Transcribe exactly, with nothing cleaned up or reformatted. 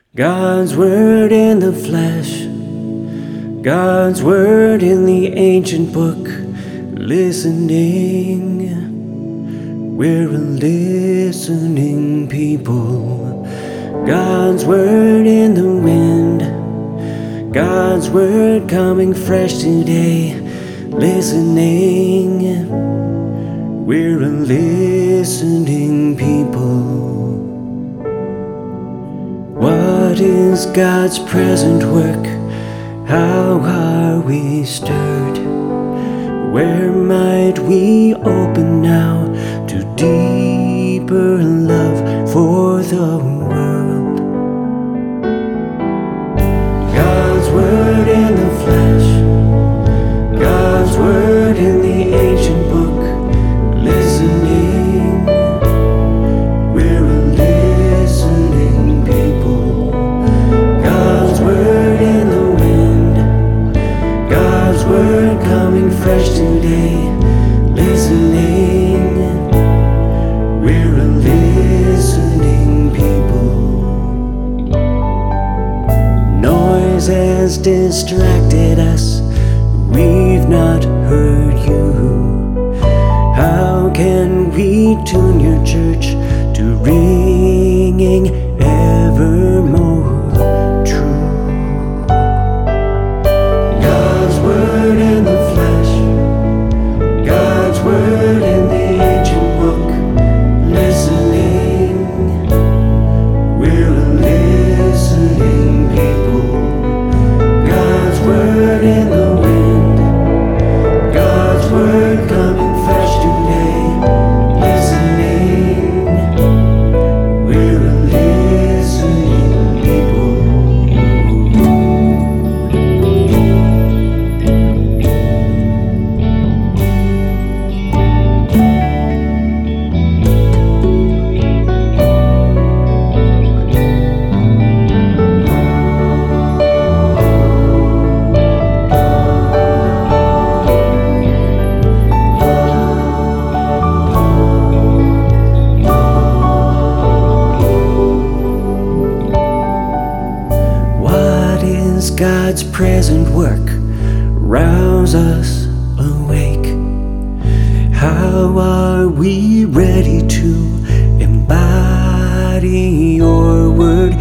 God's word in the flesh, God's word in the ancient book. Listening, we're a listening people. God's word in the wind, God's word coming fresh today. Listening, we're a listening people. What is God's present work? How are we stirred? Where might we open now to deeper love for the world? God's word in the flesh, God's word in the ancient book. Listening, we're a listening people. God's word in the wind, God's word coming fresh today. Listening, we're a listening people. Noise has distracted us, we've not heard you. How can we tune your church to ringing ever more true? God's word in the flesh, God's word in the ancient book. Listening, we're a listening people. God's word in the wind, God's word coming fresh today. Listening, we're a listening people. God's present work, rouse us awake. How are we ready to embody your word